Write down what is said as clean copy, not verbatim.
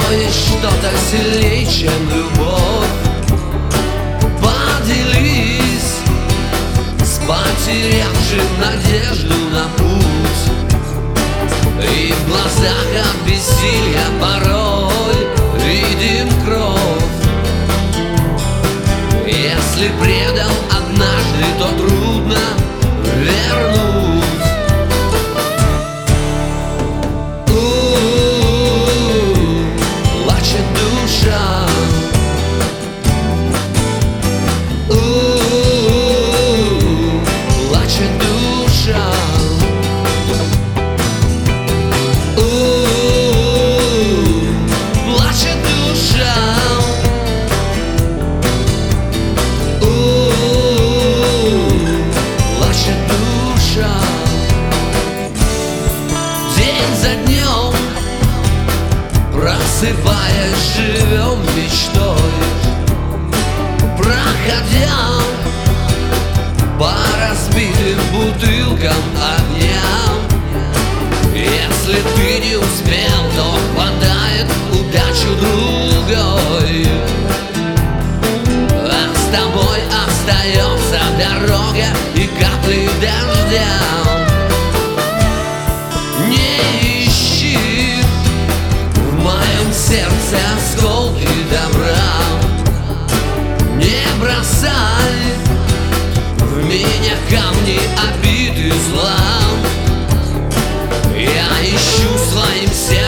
есть что-то сильнее, чем любовь. Поделись с потерявшим надежду на путь, и в глазах от бессилия порой видим кровь. Если предал однажды, то трудно вернуть. Плачет душа, плачет душа, плачет душа, плачет душа. День за днем, просыпаясь, живем мечтой, проходя по разбитым бутылкам огням. Если ты не успел, то хватает удачу другой, а с тобой остается дорога и капли дождя. Не ищи в моем сердце осколки добра, не бросай в меня камни обиды зла. Я ищу своим сердцем